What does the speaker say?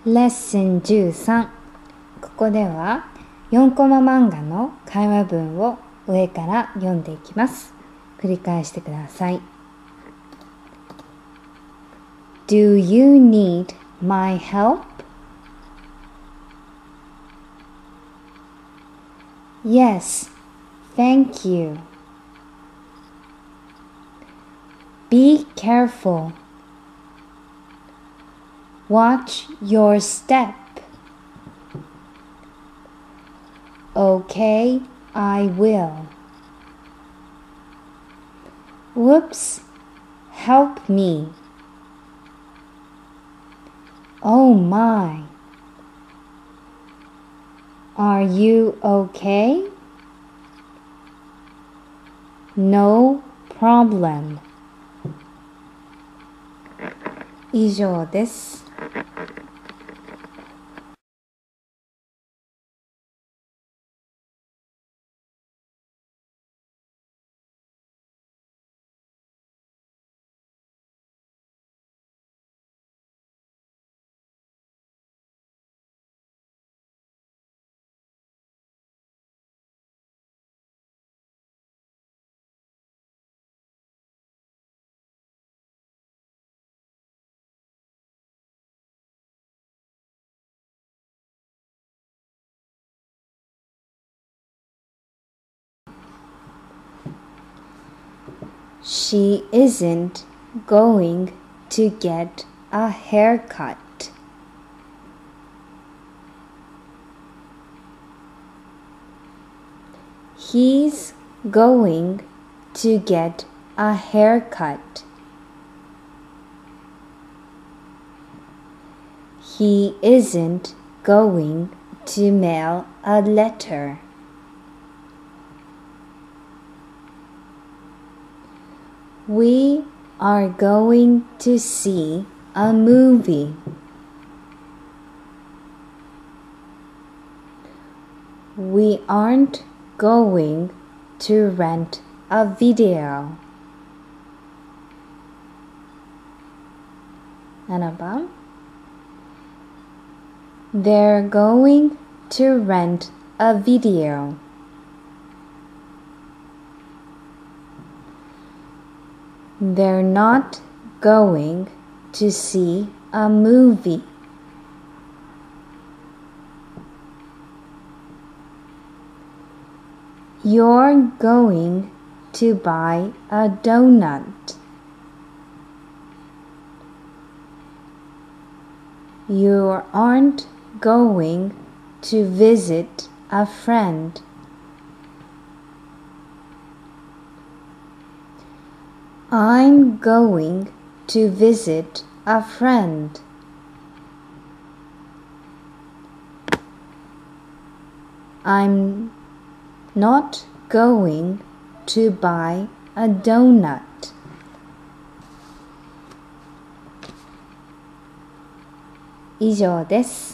レッスン13。ここでは4コマ漫画の会話文を上から読んでいきます。繰り返してください。Do you need my help? Yes, thank you. Be careful. Watch your step. Okay, I will. Whoops, help me. Oh my. Are you okay? No problem. 以上です。She isn't going to get a haircut. He's going to get a haircut. He isn't going to mail a letter. We are going to see a movie. We aren't going to rent a video. 7番 They're going to rent a video. They're not going to see a movie. You're going to buy a donut. You aren't going to visit a friend. I'm going to visit a friend. I'm not going to buy a donut. 以上です。